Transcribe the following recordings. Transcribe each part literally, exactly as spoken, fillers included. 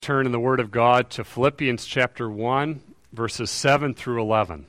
turn in the Word of God to Philippians chapter one, verses seven through eleven.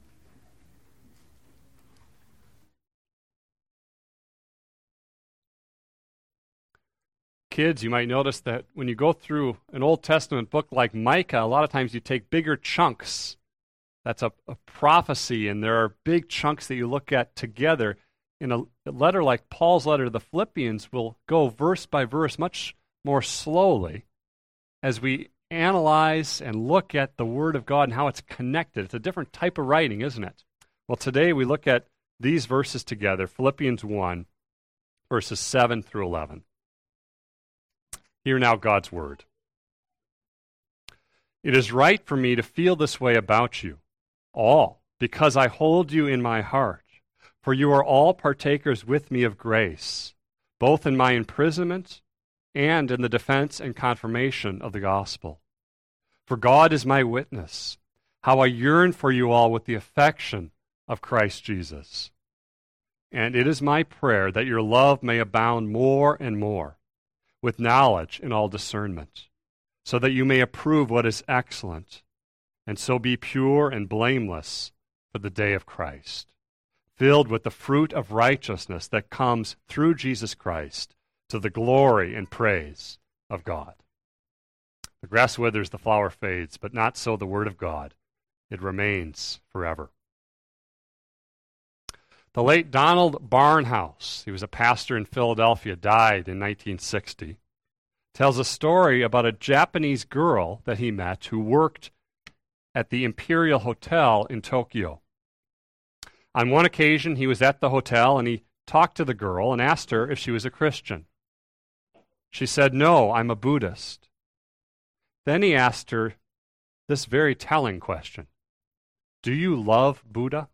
Kids, you might notice that when you go through an Old Testament book like Micah, a lot of times you take bigger chunks. That's a, a prophecy, and there are big chunks that you look at together. In a, a letter like Paul's letter to the Philippians, will go verse by verse much more slowly as we analyze and look at the Word of God and how it's connected. It's a different type of writing, isn't it? Well, today we look at these verses together, Philippians one, verses seven through eleven. Hear now God's Word. It is right for me to feel this way about you, all, because I hold you in my heart, for you are all partakers with me of grace, both in my imprisonment and in the defense and confirmation of the gospel. For God is my witness, how I yearn for you all with the affection of Christ Jesus. And it is my prayer that your love may abound more and more, with knowledge and all discernment, so that you may approve what is excellent, and so be pure and blameless for the day of Christ, filled with the fruit of righteousness that comes through Jesus Christ, to the glory and praise of God. The grass withers, the flower fades, but not so the word of God. It remains forever. The late Donald Barnhouse, he was a pastor in Philadelphia, died in nineteen sixty, tells a story about a Japanese girl that he met who worked at the Imperial Hotel in Tokyo. On one occasion, he was at the hotel and he talked to the girl and asked her if she was a Christian. She said, "No, I'm a Buddhist." Then he asked her this very telling question: "Do you love Buddha?"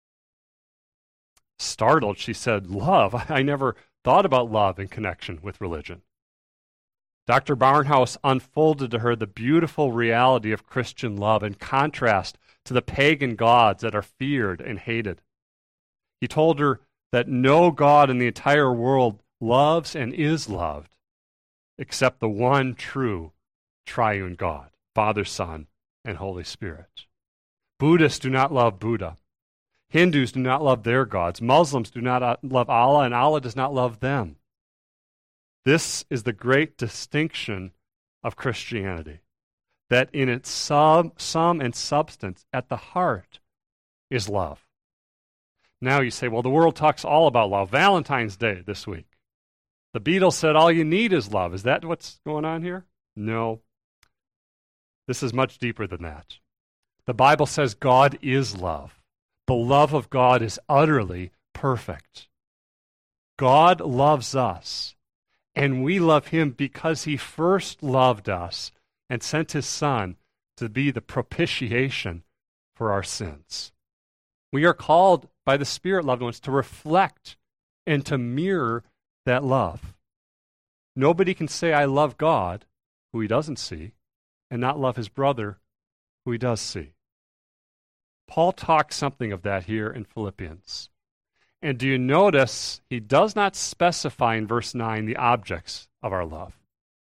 Startled, she said, "Love? I never thought about love in connection with religion." Doctor Barnhouse unfolded to her the beautiful reality of Christian love in contrast to the pagan gods that are feared and hated. He told her that no God in the entire world loves and is loved except the one true triune God, Father, Son, and Holy Spirit. Buddhists do not love Buddha. Hindus do not love their gods. Muslims do not love Allah, and Allah does not love them. This is the great distinction of Christianity, that in its sum, sum and substance, at the heart, is love. Now you say, well, the world talks all about love. Valentine's Day this week. The Beatles said all you need is love. Is that what's going on here? No. This is much deeper than that. The Bible says God is love. The love of God is utterly perfect. God loves us, and we love him because he first loved us and sent his Son to be the propitiation for our sins. We are called by the Spirit, loved ones, to reflect and to mirror that love. Nobody can say, I love God, who he doesn't see, and not love his brother, who he does see. Paul talks something of that here in Philippians. And do you notice he does not specify in verse nine the objects of our love?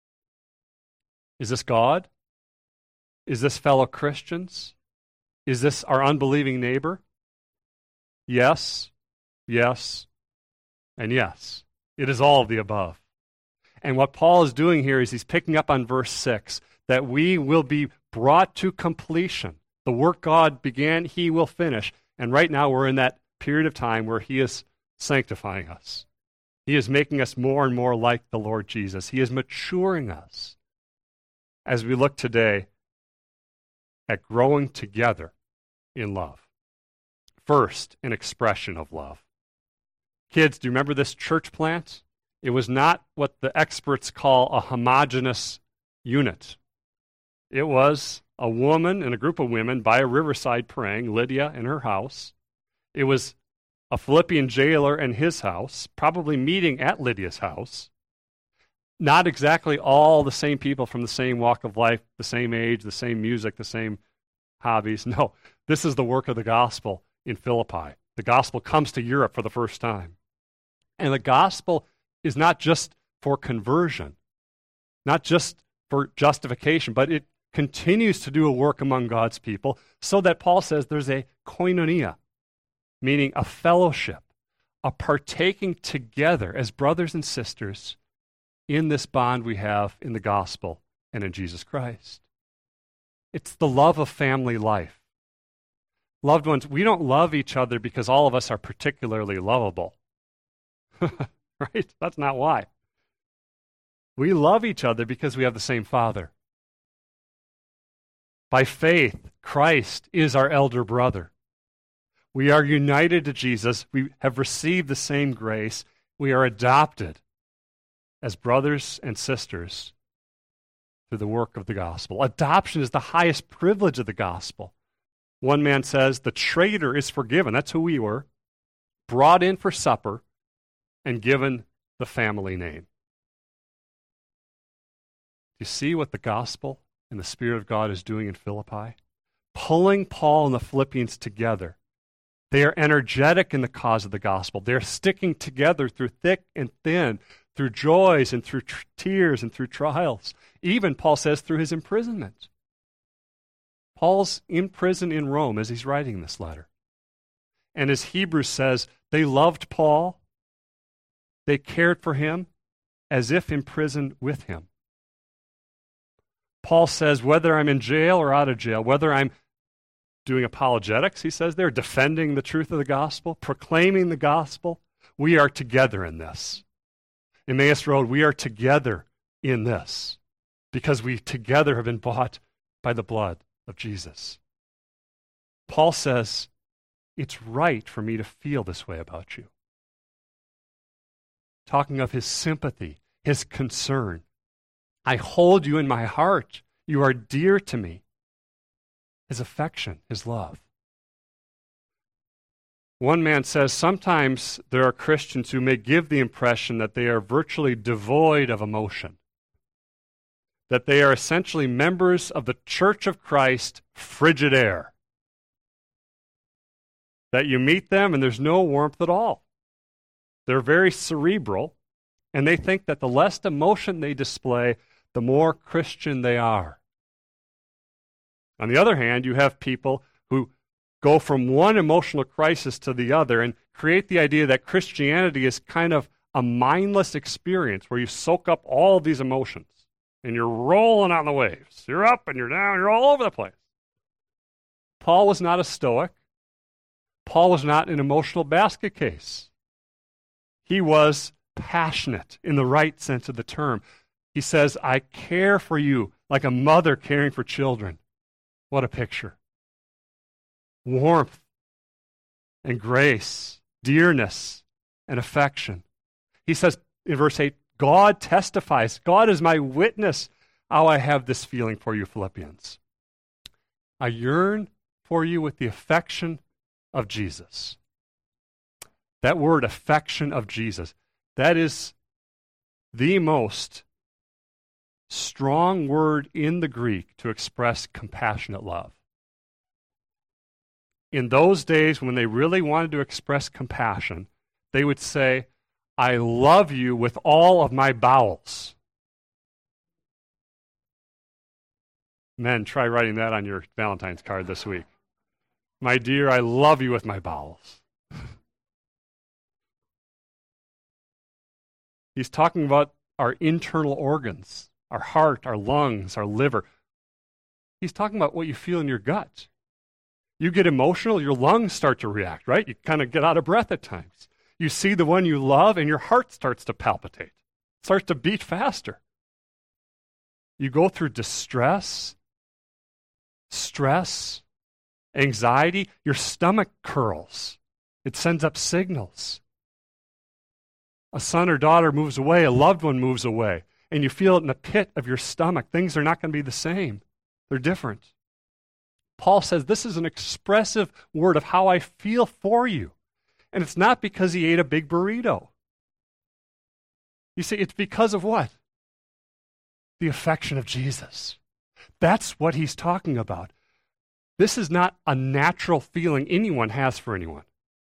Is this God? Is this fellow Christians? Is this our unbelieving neighbor? Yes, yes, and yes. It is all of the above. And what Paul is doing here is he's picking up on verse six, that we will be brought to completion. The work God began, he will finish. And right now we're in that period of time where he is sanctifying us. He is making us more and more like the Lord Jesus. He is maturing us as we look today at growing together in love. First, an expression of love. Kids, do you remember this church plant? It was not what the experts call a homogeneous unit. It was a woman and a group of women by a riverside praying, Lydia in her house. It was a Philippian jailer and his house, probably meeting at Lydia's house. Not exactly all the same people from the same walk of life, the same age, the same music, the same hobbies. No, this is the work of the gospel in Philippi. The gospel comes to Europe for the first time. And the gospel is not just for conversion, not just for justification, but it continues to do a work among God's people, so that Paul says there's a koinonia, meaning a fellowship, a partaking together as brothers and sisters in this bond we have in the gospel and in Jesus Christ. It's the love of family life. Loved ones, we don't love each other because all of us are particularly lovable. Right? That's not why. We love each other because we have the same Father. By faith, Christ is our elder brother. We are united to Jesus. We have received the same grace. We are adopted as brothers and sisters through the work of the gospel. Adoption is the highest privilege of the gospel. One man says, the traitor is forgiven. That's who we were. Brought in for supper and given the family name. Do you see what the gospel and the Spirit of God is doing in Philippi? Pulling Paul and the Philippians together. They are energetic in the cause of the gospel. They're sticking together through thick and thin, through joys and through tr- tears and through trials. Even, Paul says, through his imprisonment. Paul's in prison in Rome as he's writing this letter. And as Hebrews says, they loved Paul. They cared for him as if in prison with him. Paul says, whether I'm in jail or out of jail, whether I'm doing apologetics, he says they're defending the truth of the gospel, proclaiming the gospel, we are together in this. Emmaus Road, we are together in this because we together have been bought by the blood of Jesus. Paul says, it's right for me to feel this way about you. Talking of his sympathy, his concern. I hold you in my heart. You are dear to me. His affection, his love. One man says, sometimes there are Christians who may give the impression that they are virtually devoid of emotion, that they are essentially members of the Church of Christ, frigid air, that you meet them and there's no warmth at all. They're very cerebral, and they think that the less emotion they display, the more Christian they are. On the other hand, you have people who go from one emotional crisis to the other and create the idea that Christianity is kind of a mindless experience where you soak up all these emotions and you're rolling on the waves. You're up and you're down, you're all over the place. Paul was not a Stoic. Paul was not an emotional basket case. He was passionate in the right sense of the term. He says, I care for you like a mother caring for children. What a picture. Warmth and grace, dearness and affection. He says in verse eight, God testifies. God is my witness how I have this feeling for you, Philippians. I yearn for you with the affection of Jesus. That word, affection of Jesus, that is the most strong word in the Greek to express compassionate love. In those days, when they really wanted to express compassion, they would say, I love you with all of my bowels. Men, try writing that on your Valentine's card this week. My dear, I love you with my bowels. He's talking about our internal organs, our heart, our lungs, our liver. He's talking about what you feel in your gut. You get emotional, your lungs start to react, right? You kind of get out of breath at times. You see the one you love, and your heart starts to palpitate, starts to beat faster. You go through distress, stress, anxiety. Your stomach curls. It sends up signals. A son or daughter moves away, a loved one moves away, and you feel it in the pit of your stomach. Things are not going to be the same. They're different. Paul says this is an expressive word of how I feel for you. And it's not because he ate a big burrito. You see, it's because of what? The affection of Jesus. That's what he's talking about. This is not a natural feeling anyone has for anyone.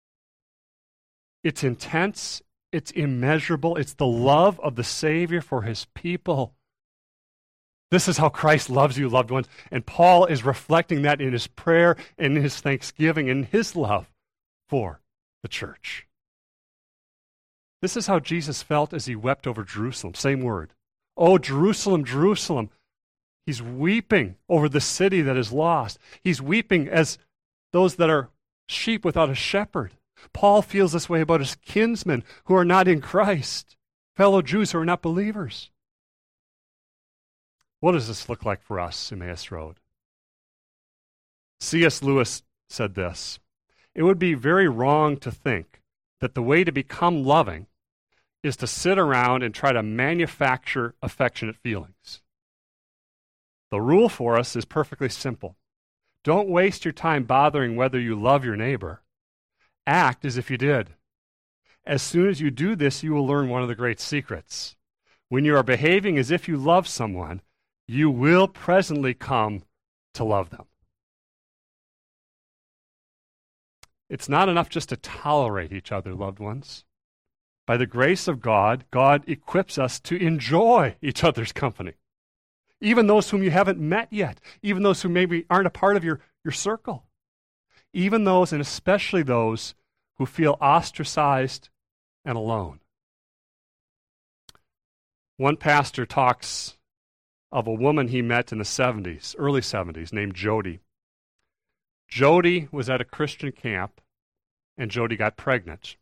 It's intense. It's immeasurable. It's the love of the Savior for his people. This is how Christ loves you, loved ones. And Paul is reflecting that in his prayer and in his thanksgiving and his love for the church. This is how Jesus felt as he wept over Jerusalem. Same word. Oh, Jerusalem, Jerusalem. He's weeping over the city that is lost. He's weeping as those that are sheep without a shepherd. Paul feels this way about his kinsmen who are not in Christ, fellow Jews who are not believers. What does this look like for us, Emmaus Road? C S Lewis said this: it would be very wrong to think that the way to become loving is to sit around and try to manufacture affectionate feelings. The rule for us is perfectly simple. Don't waste your time bothering whether you love your neighbor. Act as if you did. As soon as you do this, you will learn one of the great secrets. When you are behaving as if you love someone, you will presently come to love them. It's not enough just to tolerate each other, loved ones. By the grace of God, God equips us to enjoy each other's company. Even those whom you haven't met yet, even those who maybe aren't a part of your, your circle. Even those, and especially those, who feel ostracized and alone. One pastor talks of a woman he met in the seventies, early seventies, named Jody. Jody was at a Christian camp, and Jody got pregnant.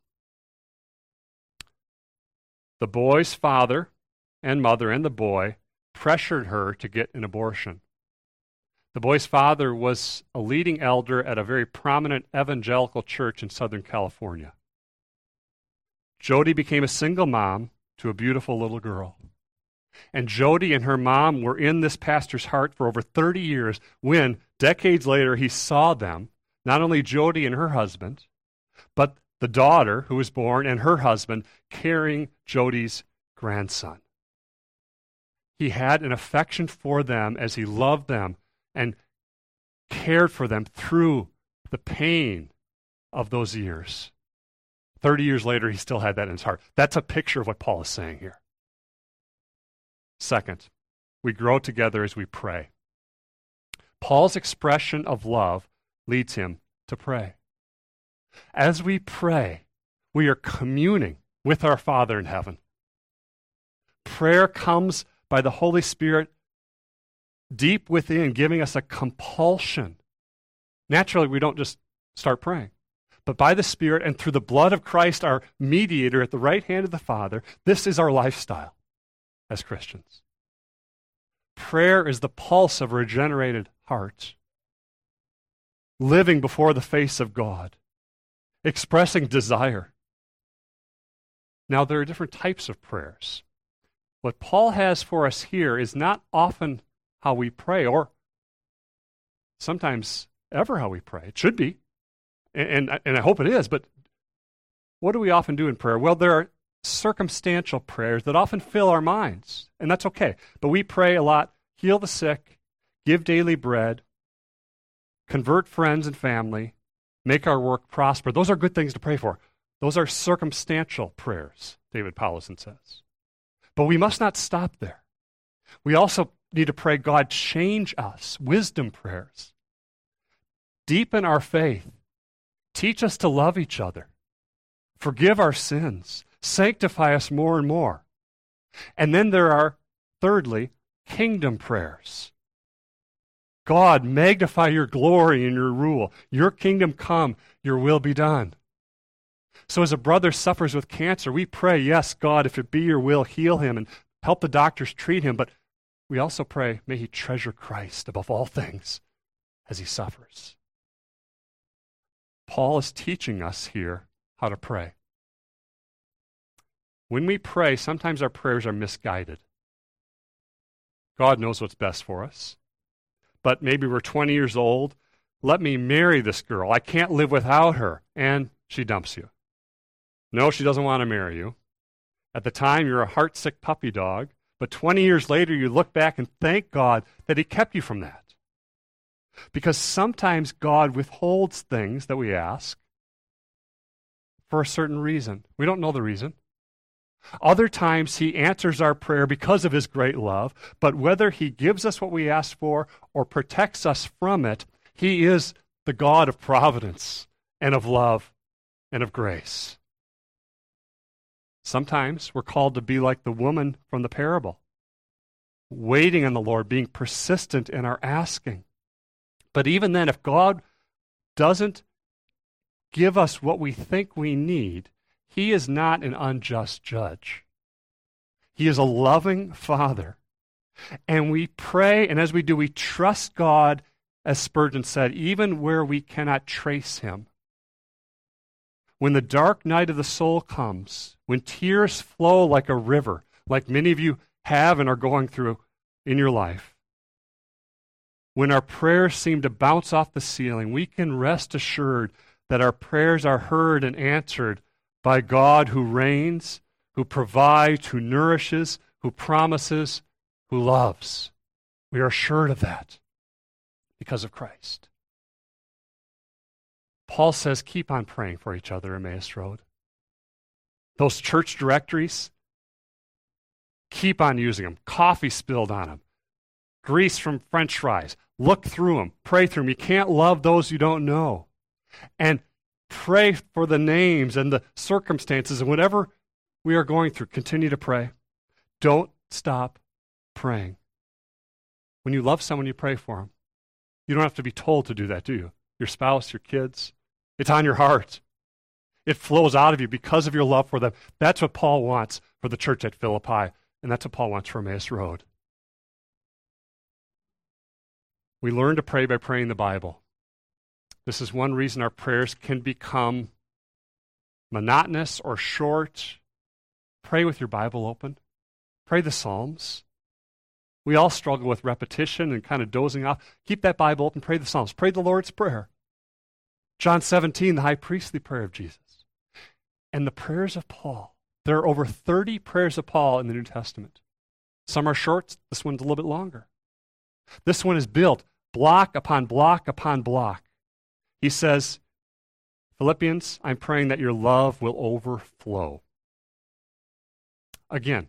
The boy's father and mother and the boy pressured her to get an abortion. The boy's father was a leading elder at a very prominent evangelical church in Southern California. Jody became a single mom to a beautiful little girl. And Jody and her mom were in this pastor's heart for over thirty years when, decades later, he saw them, not only Jody and her husband, but the daughter who was born and her husband carrying Jody's grandson. He had an affection for them as he loved them and cared for them through the pain of those years. Thirty years later, he still had that in his heart. That's a picture of what Paul is saying here. Second, we grow together as we pray. Paul's expression of love leads him to pray. As we pray, we are communing with our Father in heaven. Prayer comes by the Holy Spirit deep within, giving us a compulsion. Naturally, we don't just start praying. But by the Spirit and through the blood of Christ, our mediator at the right hand of the Father, this is our lifestyle as Christians. Prayer is the pulse of a regenerated heart, living before the face of God, expressing desire. Now, there are different types of prayers. What Paul has for us here is not often how we pray, or sometimes ever how we pray. It should be, and, and, and I hope it is, but what do we often do in prayer? Well, there are circumstantial prayers that often fill our minds, and that's okay. But we pray a lot: heal the sick, give daily bread, convert friends and family, make our work prosper. Those are good things to pray for. Those are circumstantial prayers, David Powlison says. But we must not stop there. We also need to pray, God, change us, wisdom prayers. Deepen our faith. Teach us to love each other. Forgive our sins. Sanctify us more and more. And then there are, thirdly, kingdom prayers. God, magnify your glory and your rule. Your kingdom come, your will be done. So as a brother suffers with cancer, we pray, yes, God, if it be your will, heal him and help the doctors treat him. But we also pray, may he treasure Christ above all things as he suffers. Paul is teaching us here how to pray. When we pray, sometimes our prayers are misguided. God knows what's best for us. But maybe we're twenty years old. Let me marry this girl. I can't live without her. And she dumps you. No, she doesn't want to marry you. At the time, you're a heart-sick puppy dog. But twenty years later, you look back and thank God that he kept you from that. Because sometimes God withholds things that we ask for a certain reason. We don't know the reason. Other times he answers our prayer because of his great love, but whether he gives us what we ask for or protects us from it, he is the God of providence and of love and of grace. Sometimes we're called to be like the woman from the parable, waiting on the Lord, being persistent in our asking. But even then, if God doesn't give us what we think we need, he is not an unjust judge. He is a loving Father. And we pray, and as we do, we trust God, as Spurgeon said, even where we cannot trace him. When the dark night of the soul comes, when tears flow like a river, like many of you have and are going through in your life, when our prayers seem to bounce off the ceiling, we can rest assured that our prayers are heard and answered by God who reigns, who provides, who nourishes, who promises, who loves. We are assured of that because of Christ. Paul says, keep on praying for each other, Emmaus Road. Those church directories, keep on using them. Coffee spilled on them. Grease from French fries. Look through them. Pray through them. You can't love those you don't know. And pray for the names and the circumstances and whatever we are going through. Continue to pray. Don't stop praying. When you love someone, you pray for them. You don't have to be told to do that, do you? Your spouse, your kids. It's on your heart. It flows out of you because of your love for them. That's what Paul wants for the church at Philippi, and that's what Paul wants for Emmaus Road. We learn to pray by praying the Bible. This is one reason our prayers can become monotonous or short. Pray with your Bible open. Pray the Psalms. We all struggle with repetition and kind of dozing off. Keep that Bible open. Pray the Psalms. Pray the Lord's Prayer. John seventeen, the high priestly prayer of Jesus. And the prayers of Paul. There are over thirty prayers of Paul in the New Testament. Some are short. This one's a little bit longer. This one is built block upon block upon block. He says, Philippians, I'm praying that your love will overflow. Again,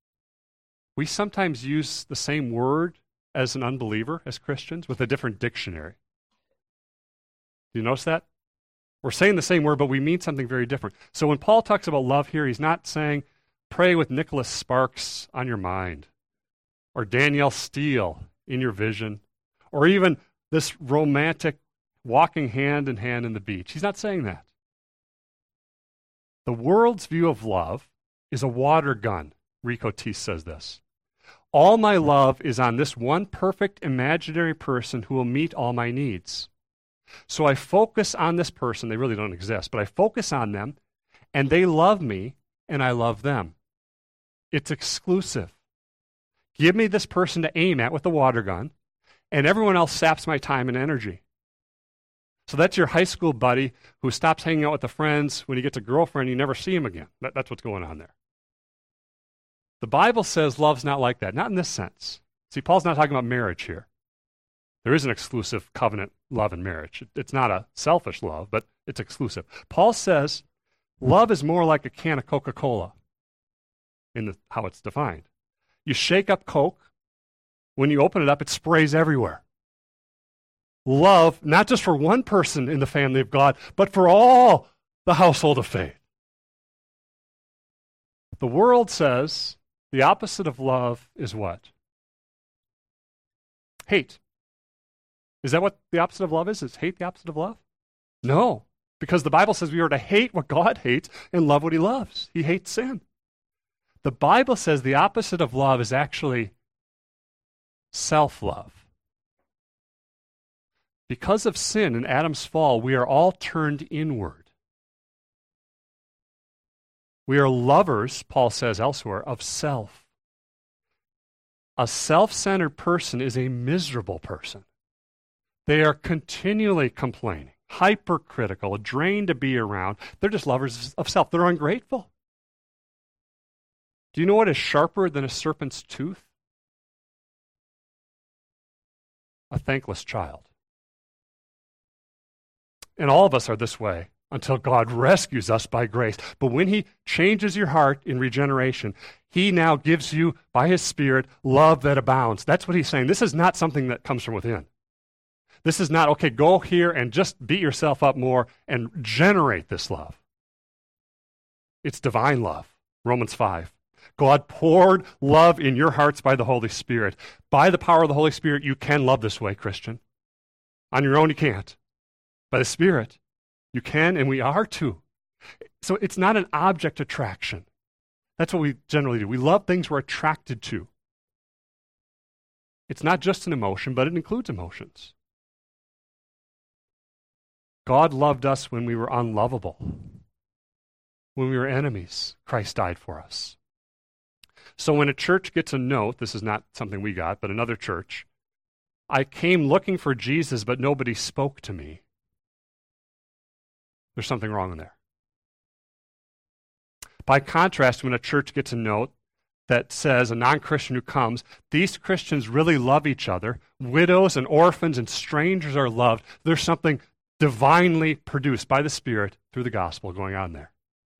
we sometimes use the same word as an unbeliever, as Christians, with a different dictionary. Do you notice that? We're saying the same word, but we mean something very different. So when Paul talks about love here, he's not saying, pray with Nicholas Sparks on your mind, or Danielle Steele in your vision, or even this romantic walking hand in hand in the beach. He's not saying that. The world's view of love is a water gun. Rico Teese says this. All my love is on this one perfect imaginary person who will meet all my needs. So I focus on this person. They really don't exist, but I focus on them, and they love me, and I love them. It's exclusive. Give me this person to aim at with the water gun, and everyone else saps my time and energy. So that's your high school buddy who stops hanging out with the friends. When he gets a girlfriend, you never see him again. That, that's what's going on there. The Bible says love's not like that, not in this sense. See, Paul's not talking about marriage here. There is an exclusive covenant love in marriage. It's not a selfish love, but it's exclusive. Paul says love is more like a can of Coca-Cola in the, how it's defined. You shake up Coke. When you open it up, it sprays everywhere. Love, not just for one person in the family of God, but for all the household of faith. The world says the opposite of love is what? Hate. Is that what the opposite of love is? Is hate the opposite of love? No, because the Bible says we are to hate what God hates and love what he loves. He hates sin. The Bible says the opposite of love is actually self-love. Because of sin and Adam's fall, we are all turned inward. We are lovers, Paul says elsewhere, of self. A self-centered person is a miserable person. They are continually complaining, hypercritical, drained to be around. They're just lovers of self. They're ungrateful. Do you know what is sharper than a serpent's tooth? A thankless child. And all of us are this way, until God rescues us by grace. But when he changes your heart in regeneration, he now gives you, by his Spirit, love that abounds. That's what he's saying. This is not something that comes from within. This is not, okay, go here and just beat yourself up more and generate this love. It's divine love. Romans five. God poured love in your hearts by the Holy Spirit. By the power of the Holy Spirit, you can love this way, Christian. On your own, you can't. By the Spirit, you can, and we are too. So it's not an object attraction. That's what we generally do. We love things we're attracted to. It's not just an emotion, but it includes emotions. God loved us when we were unlovable. When we were enemies, Christ died for us. So when a church gets a note, this is not something we got, but another church, I came looking for Jesus, but nobody spoke to me. There's something wrong in there. By contrast, when a church gets a note that says, a non-Christian who comes, these Christians really love each other, widows and orphans and strangers are loved, there's something divinely produced by the Spirit through the gospel going on there.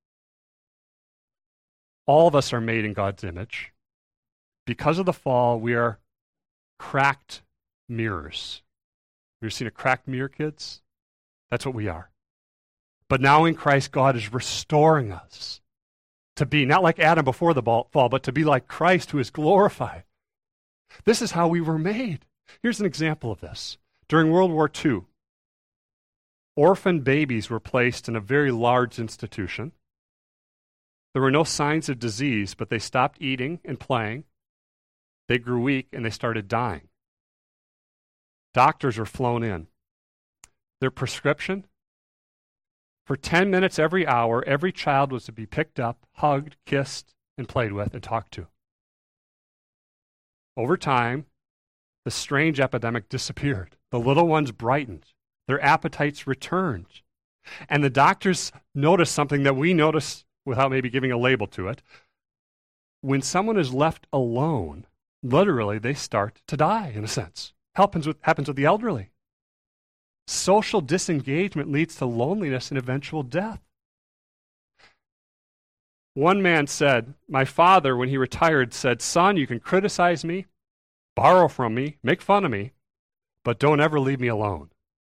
All of us are made in God's image. Because of the fall, we are cracked mirrors. Have you ever seen a cracked mirror, kids? That's what we are. But now in Christ, God is restoring us to be, not like Adam before the fall, but to be like Christ who is glorified. This is how we were made. Here's an example of this. During World War Two, orphan babies were placed in a very large institution. There were no signs of disease, but they stopped eating and playing. They grew weak, and they started dying. Doctors were flown in. Their prescription? For ten minutes every hour, every child was to be picked up, hugged, kissed, and played with, and talked to. Over time, the strange epidemic disappeared. The little ones brightened. Their appetites returned. And the doctors noticed something that we notice without maybe giving a label to it. When someone is left alone, literally they start to die, in a sense. Happens with, happens with the elderly. Social disengagement leads to loneliness and eventual death. One man said, my father, when he retired, said, son, you can criticize me, borrow from me, make fun of me, but don't ever leave me alone.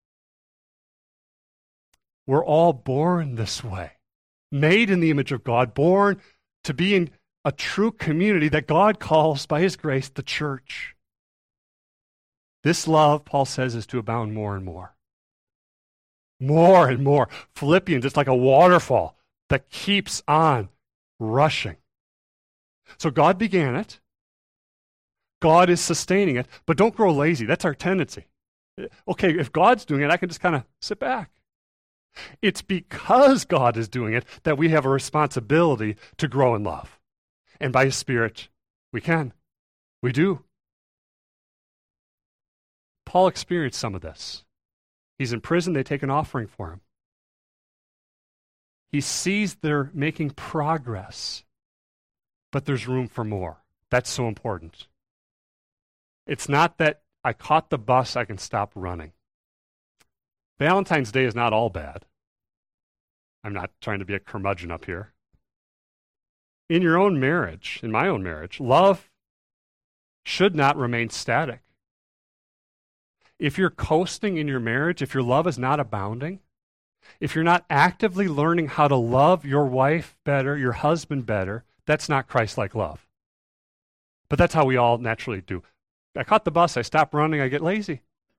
We're all born this way, made in the image of God, born to be in a true community that God calls by his grace the church. This love, Paul says, is to abound more and more. More and more. Philippians, it's like a waterfall that keeps on rushing. So God began it. God is sustaining it, but don't grow lazy. That's our tendency. Okay, if God's doing it, I can just kind of sit back. It's because God is doing it that we have a responsibility to grow in love. And by his Spirit, we can. We do. Paul experienced some of this. He's in prison, they take an offering for him. He sees they're making progress, but there's room for more. That's so important. It's not that I caught the bus, I can stop running. Valentine's Day is not all bad. I'm not trying to be a curmudgeon up here. In your own marriage, in my own marriage, love should not remain static. If you're coasting in your marriage, if your love is not abounding, if you're not actively learning how to love your wife better, your husband better, that's not Christ-like love. But that's how we all naturally do. I caught the bus, I stop running, I get lazy.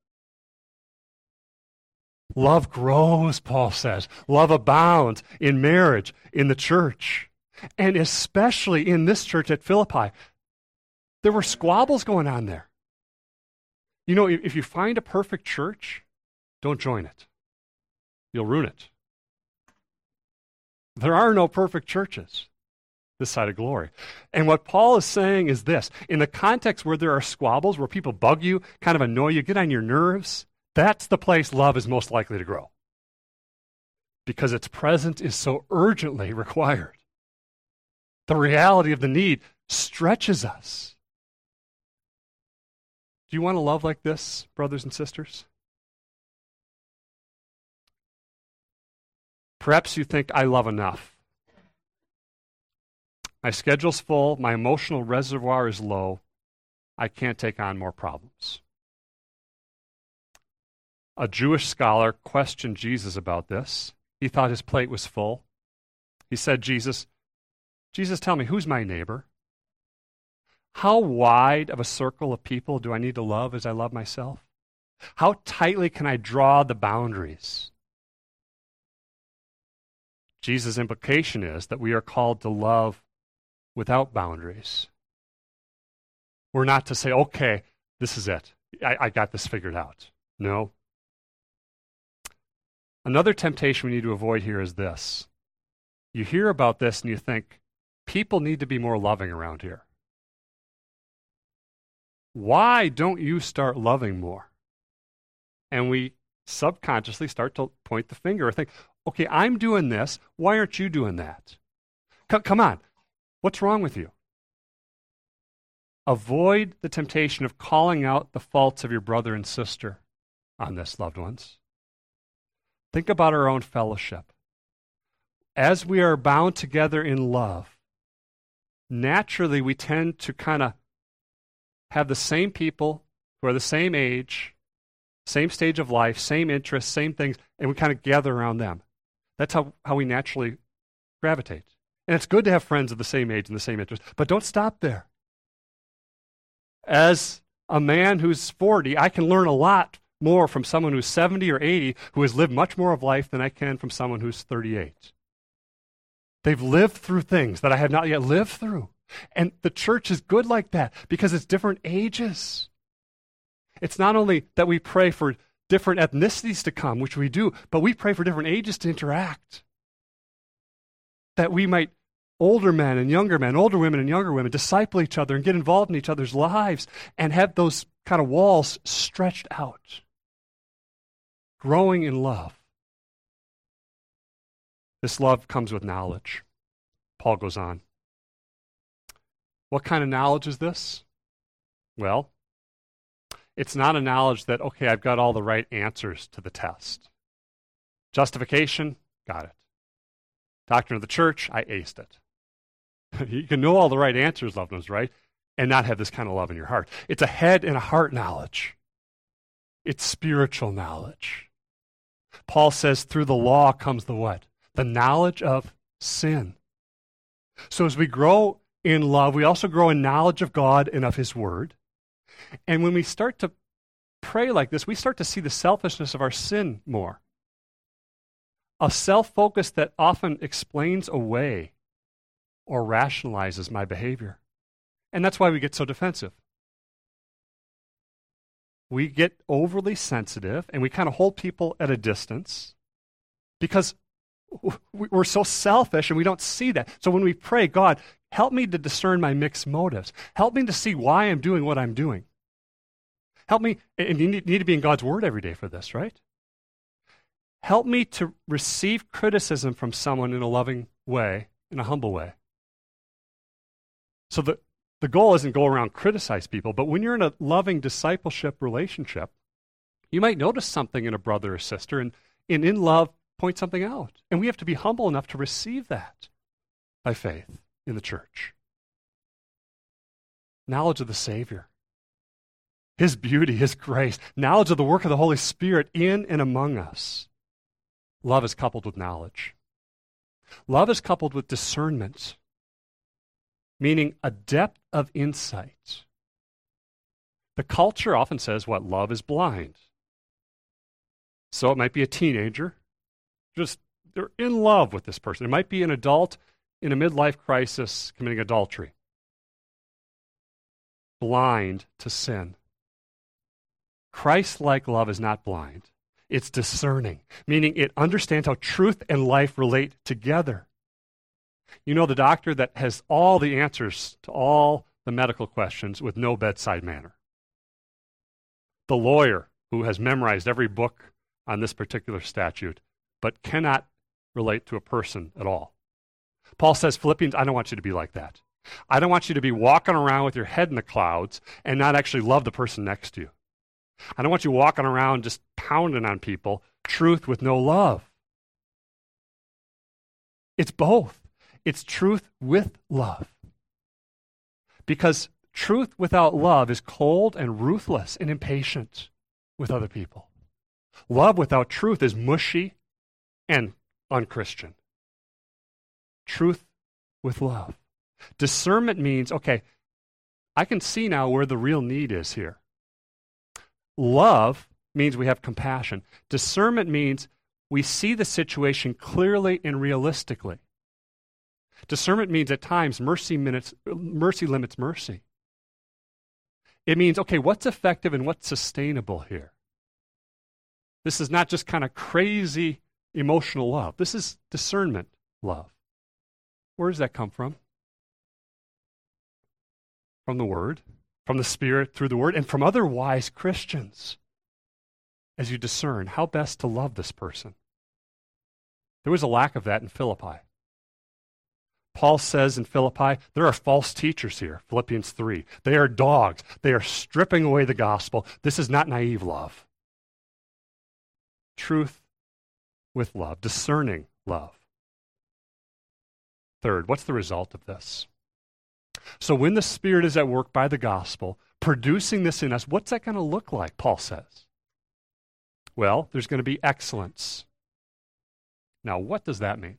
Love grows, Paul says. Love abounds in marriage, in the church, and especially in this church at Philippi. There were squabbles going on there. You know, if you find a perfect church, don't join it. You'll ruin it. There are no perfect churches this side of glory. And what Paul is saying is this. In the context where there are squabbles, where people bug you, kind of annoy you, get on your nerves, that's the place love is most likely to grow. Because its presence is so urgently required. The reality of the need stretches us. Do you want to love like this, brothers and sisters? Perhaps you think, I love enough. My schedule's full, my emotional reservoir is low, I can't take on more problems. A Jewish scholar questioned Jesus about this. He thought his plate was full. He said, Jesus, Jesus, tell me, who's my neighbor? How wide of a circle of people do I need to love as I love myself? How tightly can I draw the boundaries? Jesus' implication is that we are called to love without boundaries. We're not to say, okay, this is it. I, I got this figured out. No. Another temptation we need to avoid here is this. You hear about this and you think, people need to be more loving around here. Why don't you start loving more? And we subconsciously start to point the finger or think, okay, I'm doing this. Why aren't you doing that? C- come on. What's wrong with you? Avoid the temptation of calling out the faults of your brother and sister on this, loved ones. Think about our own fellowship. As we are bound together in love, naturally we tend to kind of have the same people who are the same age, same stage of life, same interests, same things, and we kind of gather around them. That's how, how we naturally gravitate. And it's good to have friends of the same age and the same interests, but don't stop there. As a man who's forty, I can learn a lot more from someone who's seventy or eighty who has lived much more of life than I can from someone who's thirty-eight. They've lived through things that I have not yet lived through. And the church is good like that because it's different ages. It's not only that we pray for different ethnicities to come, which we do, but we pray for different ages to interact. That we might, older men and younger men, older women and younger women, disciple each other and get involved in each other's lives and have those kind of walls stretched out. Growing in love. This love comes with knowledge. Paul goes on. What kind of knowledge is this? Well, it's not a knowledge that, okay, I've got all the right answers to the test. Justification, got it. Doctrine of the church, I aced it. You can know all the right answers, loved ones, right? And not have this kind of love in your heart. It's a head and a heart knowledge. It's spiritual knowledge. Paul says through the law comes the what? The knowledge of sin. So as we grow in love, we also grow in knowledge of God and of His Word. And when we start to pray like this, we start to see the selfishness of our sin more. A self-focus that often explains away or rationalizes my behavior. And that's why we get so defensive. We get overly sensitive and we kind of hold people at a distance because we're so selfish and we don't see that. So when we pray, God, help me to discern my mixed motives. Help me to see why I'm doing what I'm doing. Help me, and you need, need to be in God's Word every day for this, right? Help me to receive criticism from someone in a loving way, in a humble way. So the, the goal isn't go around criticize people, but when you're in a loving discipleship relationship, you might notice something in a brother or sister and, and in love point something out. And we have to be humble enough to receive that by faith in the church. Knowledge of the Savior. His beauty, His grace, knowledge of the work of the Holy Spirit in and among us. Love is coupled with knowledge. Love is coupled with discernment, meaning a depth of insight. The culture often says what? Love is blind. So it might be a teenager, just they're in love with this person. It might be an adult in a midlife crisis committing adultery. Blind to sin. Christ-like love is not blind. It's discerning, meaning it understands how truth and life relate together. You know the doctor that has all the answers to all the medical questions with no bedside manner. The lawyer who has memorized every book on this particular statute, but cannot relate to a person at all. Paul says, Philippians, I don't want you to be like that. I don't want you to be walking around with your head in the clouds and not actually love the person next to you. I don't want you walking around just pounding on people, truth with no love. It's both. It's truth with love. Because truth without love is cold and ruthless and impatient with other people. Love without truth is mushy and unchristian. Truth with love. Discernment means, okay, I can see now where the real need is here. Love means we have compassion. Discernment means we see the situation clearly and realistically. Discernment means at times mercy, minutes, mercy limits mercy. It means, okay, what's effective and what's sustainable here? This is not just kind of crazy emotional love. This is discernment love. Where does that come from? From the Word, from the Spirit through the Word, and from other wise Christians as you discern how best to love this person. There was a lack of that in Philippi. Paul says in Philippi, there are false teachers here, Philippians three. They are dogs. They are stripping away the gospel. This is not naive love. Truth with love, discerning love. Third, what's the result of this? So when the Spirit is at work by the gospel, producing this in us, what's that going to look like, Paul says? Well, there's going to be excellence. Now, what does that mean?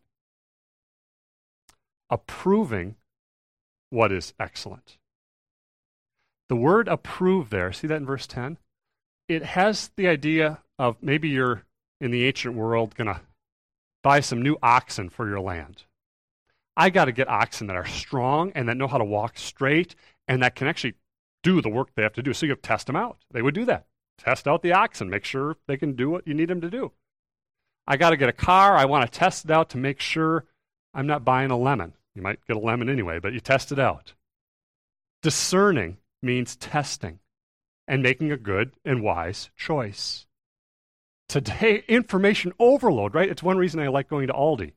Approving what is excellent. The word approve there, see that in verse ten? It has the idea of maybe you're, in the ancient world, going to buy some new oxen for your land. I got to get oxen that are strong and that know how to walk straight and that can actually do the work they have to do. So you have to test them out. They would do that. Test out the oxen. Make sure they can do what you need them to do. I got to get a car. I want to test it out to make sure I'm not buying a lemon. You might get a lemon anyway, but you test it out. Discerning means testing and making a good and wise choice. Today, information overload, right? It's one reason I like going to Aldi.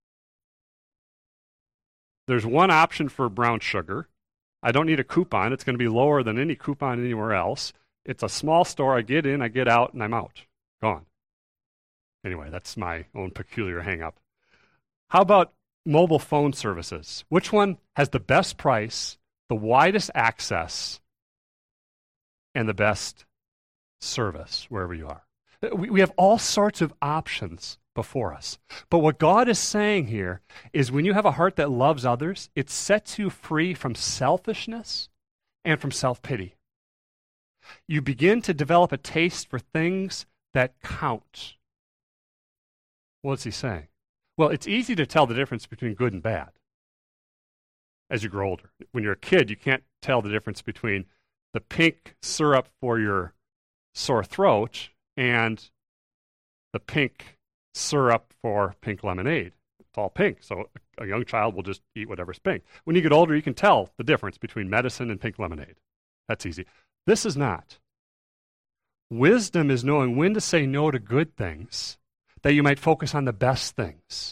There's one option for brown sugar. I don't need a coupon. It's going to be lower than any coupon anywhere else. It's a small store. I get in, I get out, and I'm out. Gone. Anyway, that's my own peculiar hang-up. How about mobile phone services? Which one has the best price, the widest access, and the best service wherever you are? We, we have all sorts of options before us. But what God is saying here is when you have a heart that loves others, it sets you free from selfishness and from self-pity. You begin to develop a taste for things that count. What's he saying? Well, it's easy to tell the difference between good and bad as you grow older. When you're a kid, you can't tell the difference between the pink syrup for your sore throat and the pink syrup for pink lemonade. It's all pink, so a young child will just eat whatever's pink. When you get older, you can tell the difference between medicine and pink lemonade. That's easy. This is not. Wisdom is knowing when to say no to good things, that you might focus on the best things.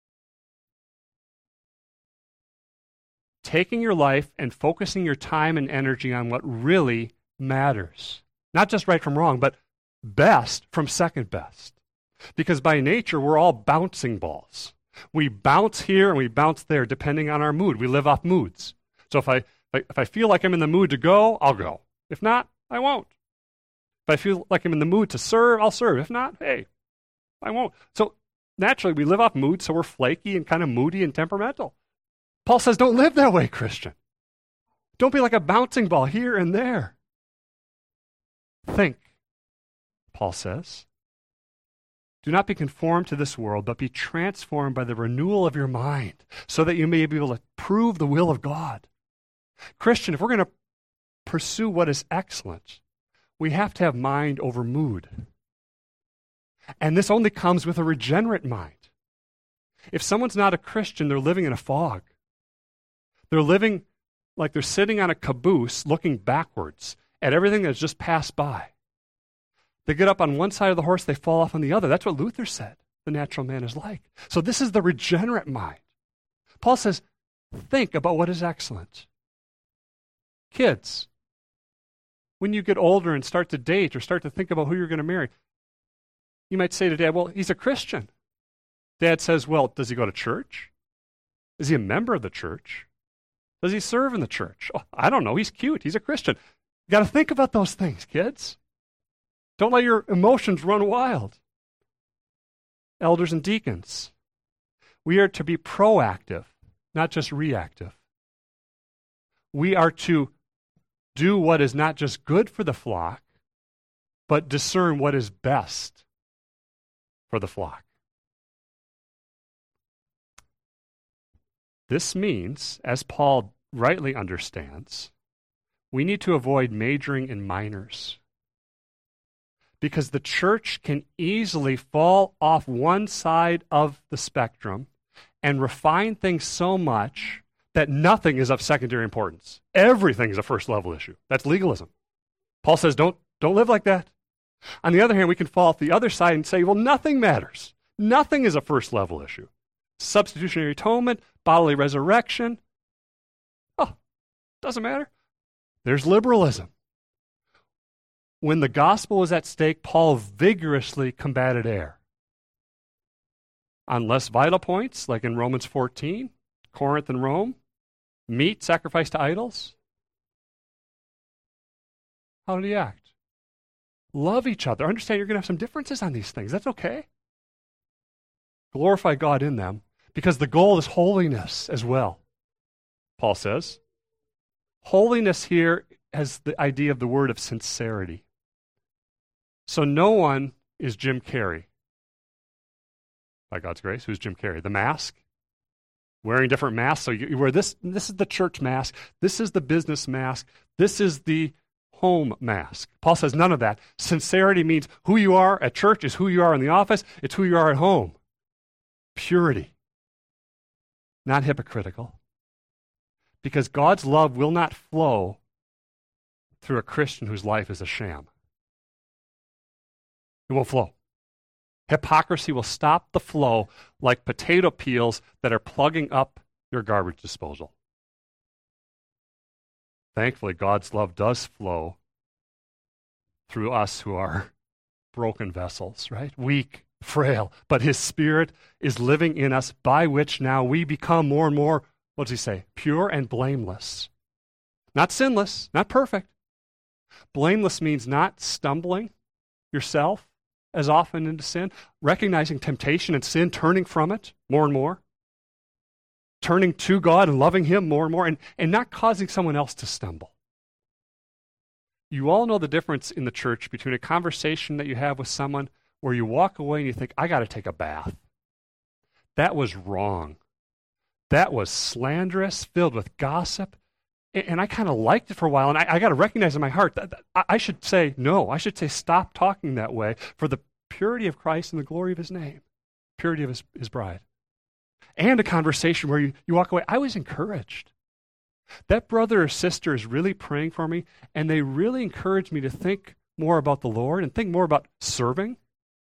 Taking your life and focusing your time and energy on what really matters. Not just right from wrong, but best from second best. Because by nature, we're all bouncing balls. We bounce here and we bounce there depending on our mood. We live off moods. So if I, if I feel like I'm in the mood to go, I'll go. If not, I won't. If I feel like I'm in the mood to serve, I'll serve. If not, hey, I won't. So naturally, we live off mood, so we're flaky and kind of moody and temperamental. Paul says, don't live that way, Christian. Don't be like a bouncing ball here and there. Think, Paul says. Do not be conformed to this world, but be transformed by the renewal of your mind, so that you may be able to prove the will of God. Christian, if we're going to pursue what is excellent, we have to have mind over mood. And this only comes with a regenerate mind. If someone's not a Christian, they're living in a fog. They're living like they're sitting on a caboose looking backwards at everything that's just passed by. They get up on one side of the horse, they fall off on the other. That's what Luther said the natural man is like. So this is the regenerate mind. Paul says, think about what is excellent. Kids, when you get older and start to date or start to think about who you're going to marry, you might say to Dad, well, he's a Christian. Dad says, well, does he go to church? Is he a member of the church? Does he serve in the church? Oh, I don't know. He's cute. He's a Christian. You got to think about those things, kids. Don't let your emotions run wild. Elders and deacons, we are to be proactive, not just reactive. We are to do what is not just good for the flock, but discern what is best for the flock. This means, as Paul rightly understands, we need to avoid majoring in minors. Because the church can easily fall off one side of the spectrum and refine things so much that nothing is of secondary importance. Everything is a first level issue. That's legalism. Paul says, don't, don't live like that. On the other hand, we can fall off the other side and say, well, nothing matters. Nothing is a first level issue. Substitutionary atonement, bodily resurrection. Oh, doesn't matter. There's liberalism. When the gospel was at stake, Paul vigorously combated error. On less vital points, like in Romans fourteen, Corinth and Rome, meat sacrificed to idols. How did he act? Love each other. Understand you're going to have some differences on these things. That's okay. Glorify God in them, because the goal is holiness as well, Paul says. Holiness here has the idea of the word of sincerity. So no one is Jim Carrey. By God's grace, who's Jim Carrey? The mask? Wearing different masks. So you wear this. This is the church mask. This is the business mask. This is the home mask. Paul says none of that. Sincerity means who you are at church is who you are in the office. It's who you are at home. Purity. Not hypocritical. Because God's love will not flow through a Christian whose life is a sham. It won't flow. Hypocrisy will stop the flow like potato peels that are plugging up your garbage disposal. Thankfully, God's love does flow through us who are broken vessels, right? Weak, frail, but His Spirit is living in us, by which now we become more and more, what does he say? Pure and blameless. Not sinless, not perfect. Blameless means not stumbling yourself as often into sin, recognizing temptation and sin, turning from it more and more, turning to God and loving Him more and more, and, and not causing someone else to stumble. You all know the difference in the church between a conversation that you have with someone where you walk away and you think, I got to take a bath. That was wrong. That was slanderous, filled with gossip. And I kind of liked it for a while, and I, I got to recognize in my heart that, that I, I should say no. I should say stop talking that way for the purity of Christ and the glory of His name, purity of His, his bride. And a conversation where you, you walk away, I was encouraged. That brother or sister is really praying for me, and they really encouraged me to think more about the Lord and think more about serving,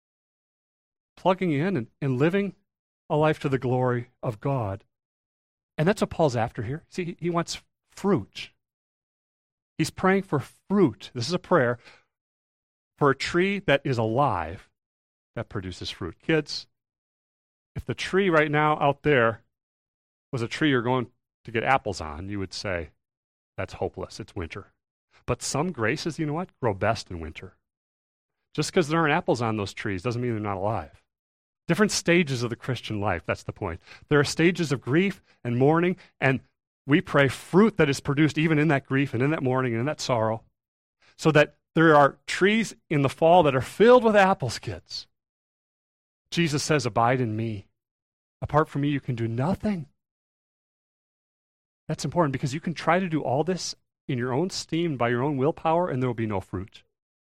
plugging in, and, and living a life to the glory of God. And that's what Paul's after here. See, he, he wants fruit. He's praying for fruit. This is a prayer for a tree that is alive that produces fruit. Kids, if the tree right now out there was a tree you're going to get apples on, you would say, that's hopeless. It's winter. But some graces, you know what, grow best in winter. Just because there aren't apples on those trees doesn't mean they're not alive. Different stages of the Christian life, that's the point. There are stages of grief and mourning, and we pray fruit that is produced even in that grief and in that mourning and in that sorrow, so that there are trees in the fall that are filled with apples, kids. Jesus says, abide in me. Apart from me, you can do nothing. That's important because you can try to do all this in your own steam, by your own willpower, and there will be no fruit.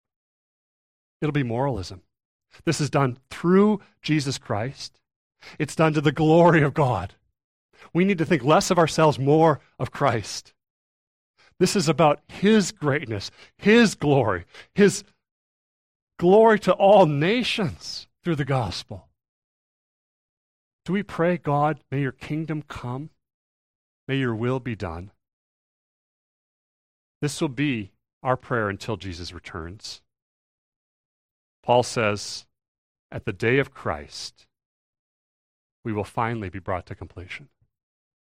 It'll be moralism. This is done through Jesus Christ. It's done to the glory of God. We need to think less of ourselves, more of Christ. This is about His greatness, His glory, His glory to all nations through the gospel. Do we pray, God, may your kingdom come? May your will be done. This will be our prayer until Jesus returns. Paul says, at the day of Christ, we will finally be brought to completion.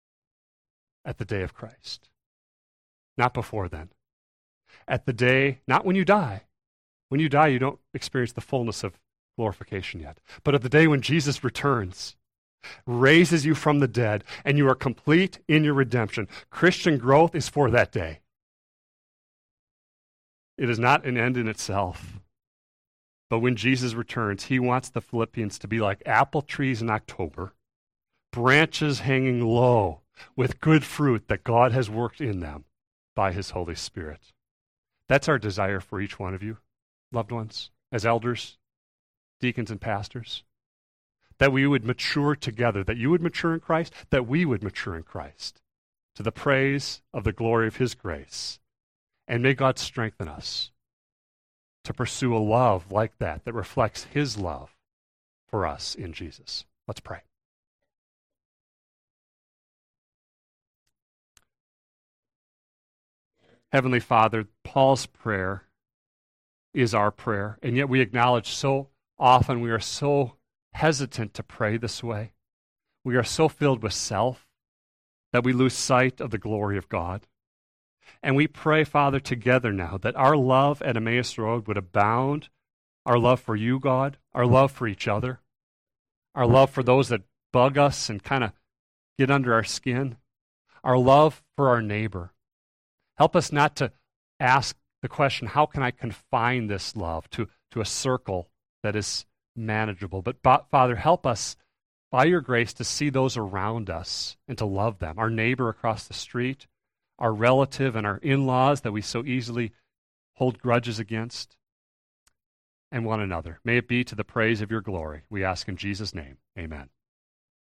at the day of Christ. Not before then. At the day, not when you die. When you die, you don't experience the fullness of glorification yet. But at the day when Jesus returns, raises you from the dead, and you are complete in your redemption. Christian growth is for that day. It is not an end in itself. But when Jesus returns, he wants the Philippians to be like apple trees in October, branches hanging low with good fruit that God has worked in them by his Holy Spirit. That's our desire for each one of you, loved ones, as elders, deacons, and pastors. That we would mature together, that you would mature in Christ, that we would mature in Christ, to the praise of the glory of his grace. And may God strengthen us to pursue a love like that, that reflects his love for us in Jesus. Let's pray. Heavenly Father, Paul's prayer is our prayer, and yet we acknowledge so often we are so hesitant to pray this way. We are so filled with self that we lose sight of the glory of God. And we pray, Father, together now that our love at Emmaus Road would abound, our love for you, God, our love for each other, our love for those that bug us and kind of get under our skin, our love for our neighbor. Help us not to ask the question, how can I confine this love to, to a circle that is manageable? But, Father, help us, by your grace, to see those around us and to love them, our neighbor across the street, our relative and our in-laws that we so easily hold grudges against, and one another. May it be to the praise of your glory. We ask in Jesus' name, amen.